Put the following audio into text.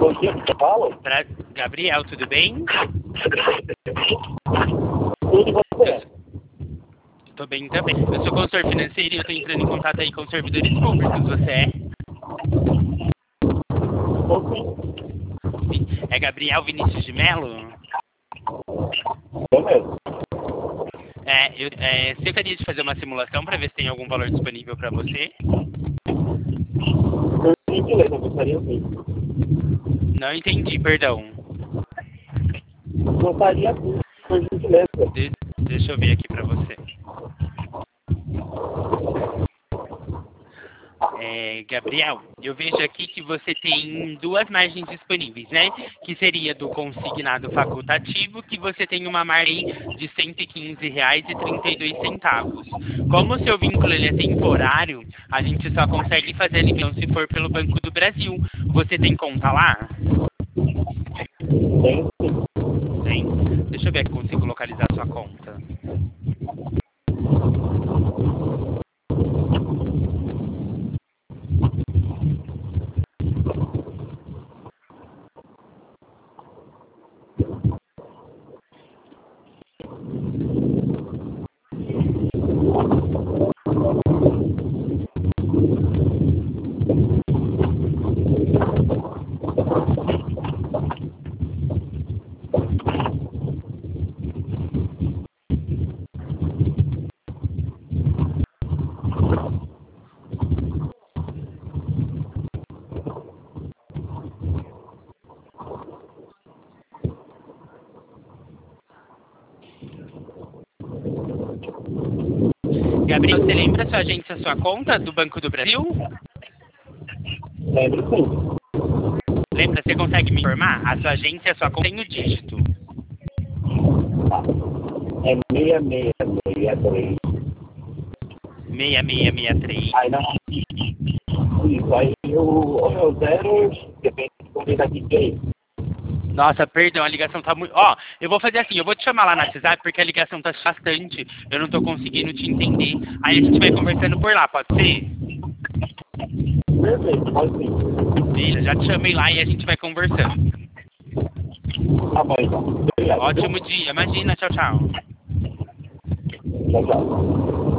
Bom dia, você fala? Gabriel, tudo bem? Tudo e você? Tô bem também. Eu sou consultor financeiro e eu tô entrando em contato aí com os servidores públicos. Você é? Sim. É Gabriel Vinícius de Mello? Eu mesmo. Você gostaria de fazer uma simulação para ver se tem algum valor disponível para você? Por gentileza, eu gostaria sim. Não entendi, perdão. Gostaria sim, por gentileza. Deixa eu ver aqui para você. Gabriel, eu vejo aqui que você tem duas margens disponíveis, né? Que seria do consignado facultativo, que você tem uma margem de R$ 115,32. Como o seu vínculo ele é temporário, a gente só consegue fazer a liberação se for pelo Banco do Brasil. Você tem conta lá? Tem sim. Tem? Deixa eu ver se consigo localizar a sua conta. Gabriel, você lembra sua agência, sua conta do Banco do Brasil? Lembro sim. Lembra, você consegue me informar? A sua agência, sua conta tem o dígito. É 6663. 6663. Aí não. Isso, aí o zero, depende de como ele aqui tem. Nossa, perdão, a ligação tá muito... Ó, eu vou fazer assim, eu vou te chamar lá no WhatsApp porque a ligação tá bastante, eu não tô conseguindo te entender. Aí a gente vai conversando por lá, pode ser? Perfeito, pode sim. Beleza, já te chamei lá e a gente vai conversando. Tá bom então. Obrigado. Ótimo dia, imagina, tchau, tchau. Tchau, tchau.